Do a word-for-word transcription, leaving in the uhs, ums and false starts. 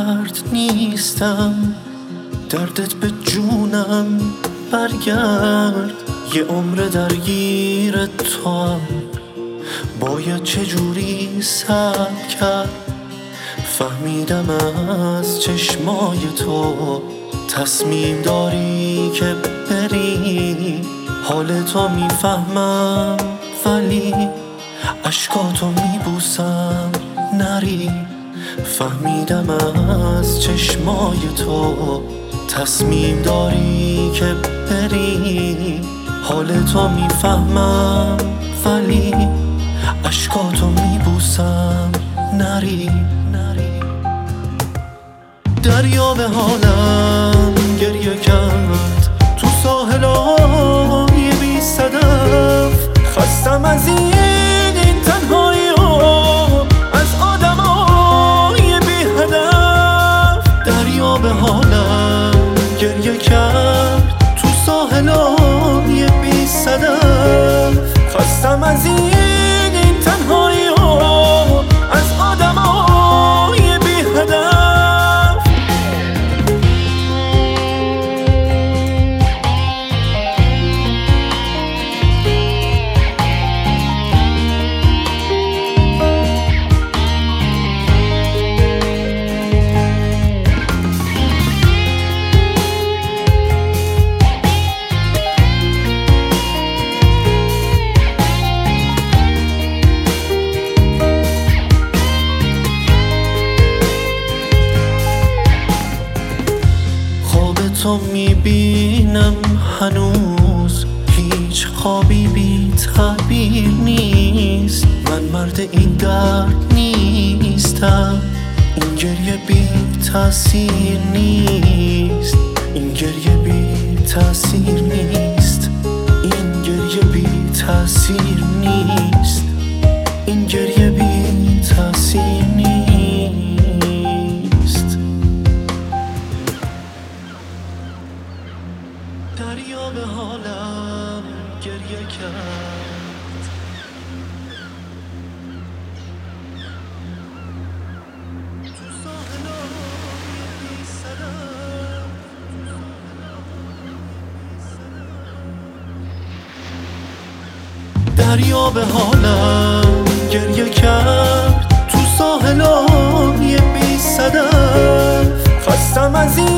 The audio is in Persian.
درد نیستم، دردت به جونم برگرد. یه عمر درگیر توام، باید چجوری صبر کرد. فهمیدم از چشمای تو تصمیم داری که بری. حال تو میفهمم ولی اشکاتو میبوسم نری. فهمیدم از چشمای تو تصمیم داری که بری. حال تو میفهمم ولی اشکاتو میبوسم نری. دریا به حالم گریه کرد تو ساحلای بی صدف. خستم از این این تنهایی و از آدمای بی هدف. دریا به حالم گریه کرد تو ساحلای بی صدف. خستم از این این تنهایی و از آدمای بی هدف. تو میبینم هنوز هیچ خوابی بی تعبیر نیست. من مرد این درد نیستم، این گریه بی تاثیر نیست. این گریه بی تاثیر نیست. این گریه بی تاثیر نیست. این گریه بی تاثیر نیست. دریا به حالم گریه کرد تو ساحلای بی صدف. دریا به حالم گریه کرد تو ساحلای بی صدف. خستم از این